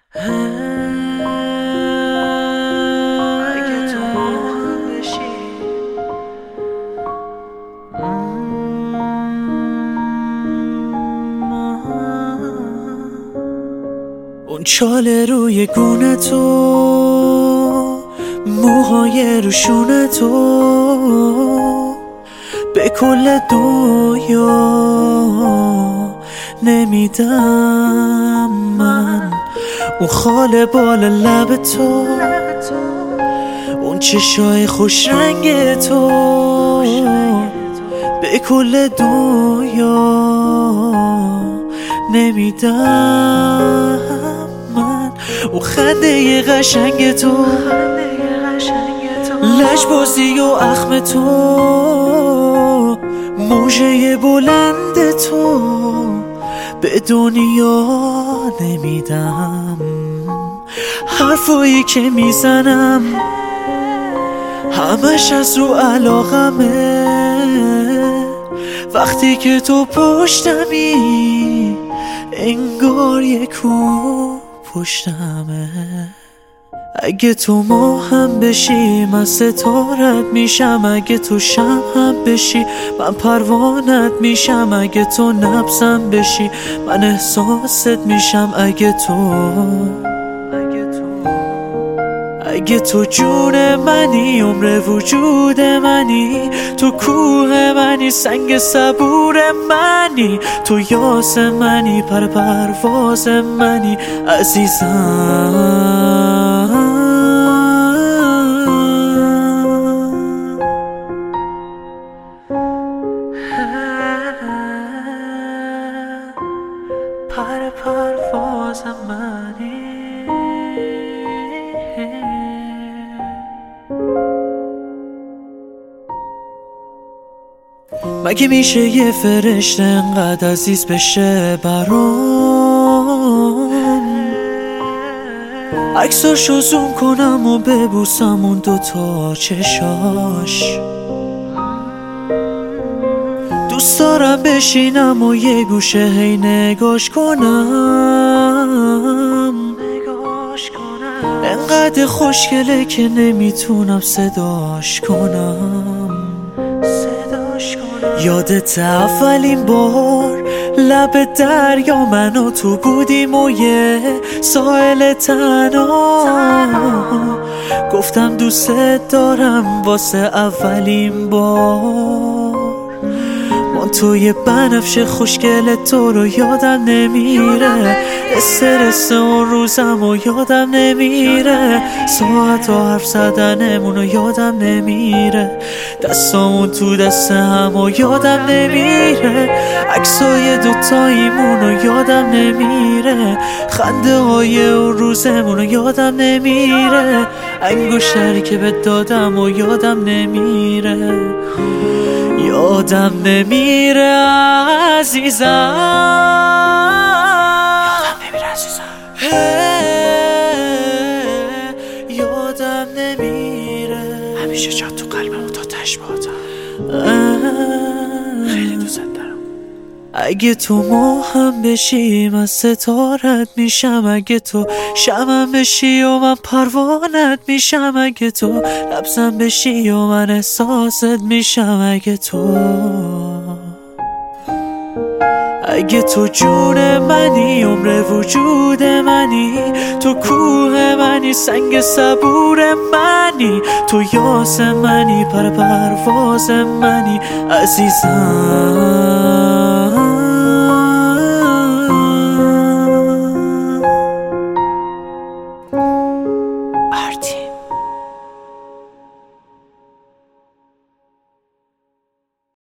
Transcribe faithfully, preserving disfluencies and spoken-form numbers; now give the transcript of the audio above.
اگه تو مهم بشی اون چاله روی گونه تو، موهای روشونه تو، به کل دنیا نمیدم من. اون خال بال لب تو، اون چشای خوش رنگ تو، به کل دنیا نمیدم من. اون خنده قشنگ تو، لجبازی و اخم تو، موجه بلند تو، به دنیا نمیدم. حرفایی که میزنم همش از رو علاقمه، وقتی که تو پشتمی انگار یک کو پشتمه. اگه تو ماهم بشی من ستارت میشم، اگه تو شمعم بشی من پروانت میشم، اگه تو نبضم بشی من احساست میشم. اگه تو اگه تو جون منی، عمر وجود منی، تو کوه منی، سنگ صبور منی، تو یاس منی، پر پرواز منی عزیزم. پر پرواز منی. مگه میشه یه فرشته انقدر عزیز بشه برام؟ عکساشو زوم کنم و ببوسم اون دوتا چشاش. دوست دارم بشینم و یه گوشه هی نگاش کنم. انقدر خوشگله که نمیتونم صداش کنم. یادت اولین بار لب دریا من و تو بودیم و یه ساحل تنها، گفتم دوست دارم واسه اولین بار. من توی بنفش خوشگل تو رو یادم نمیره، استرس اون روزم و یادم نمیره، ساعت و حرف زدنمون رو یادم نمیره، دستامون تو دست هم و یادم نمیره، عکسای دوتاییمون رو یادم نمیره، خنده های اون روزمون رو یادم نمیره، انگشتری که به دادم و یادم نمیره، یادم نمیره عزیزم، یادم نمیره عزیزم، یادم نمیره، همیشه جات تو قلبم و تا تشباهاتم، خیلی دوست دارم. اگه تو ماهم بشی من ستارت میشم، اگه تو شمعم بشی و من پروانت میشم، اگه تو لبزم بشی و من احساست میشم، اگه تو اگه تو جون منی، عمر وجود منی، تو کوه منی، سنگ صبور منی، تو یاس منی، پر پرواز منی عزیزم.